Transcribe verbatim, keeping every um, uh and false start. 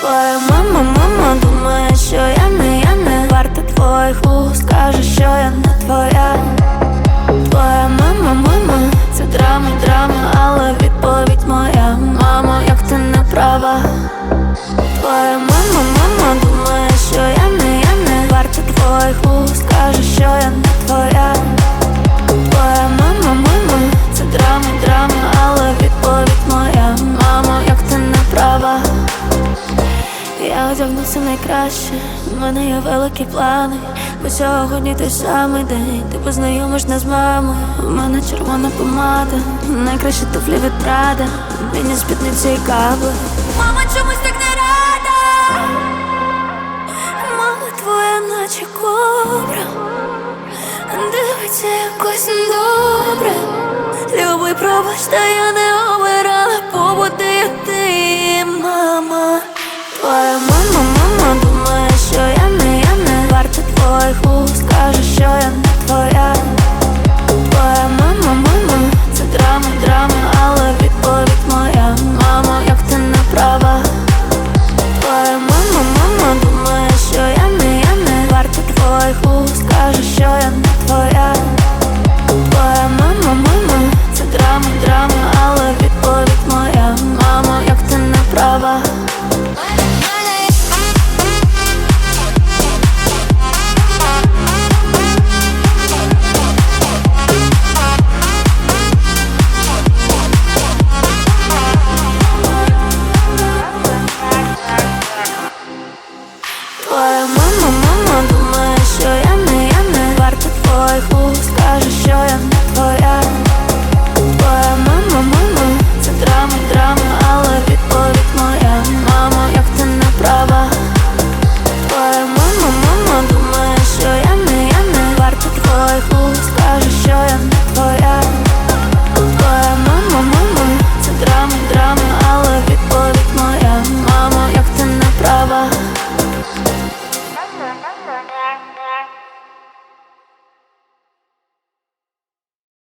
Твоя мама, мама думає, що я не, я не варта твоїх уст, каже, що я не твоя. Твоя мама, мама, це драма, драма, але відповідь моя: мамо, як ти не права. Твоя мама, мама думає, що я не, я не варта твоїх уст, каже, що я не твоя. Твоя мама, мама, це драма, драма, але відповідь моя: мамо, як ти не права. Я одягнуся найкраще, у мене є великі плани, бо сьогодні той самий день, ти познайомиш нас з мамою. У мене червона помада, найкращі туфлі від Прада, міні спідниці і кабли. Мама чомусь так не рада. Мама твоя наче кобра, дивиться якось недобре. Люби, пробач, та я не обирала, побуди як ти, мама. Твоя мама, мама думає, що я не, я не варта твоїх уст, каже, що я не твоя. Твоя мама, мама, це драма, драма, але відповідь моя: мамо, як ти не права. Твоя мама, мама думає, що я не, я не варта твоїх уст, каже, що я не твоя. Твоя мама, мама, це драма, драма, але відповідь моя: мамо, як ти не права.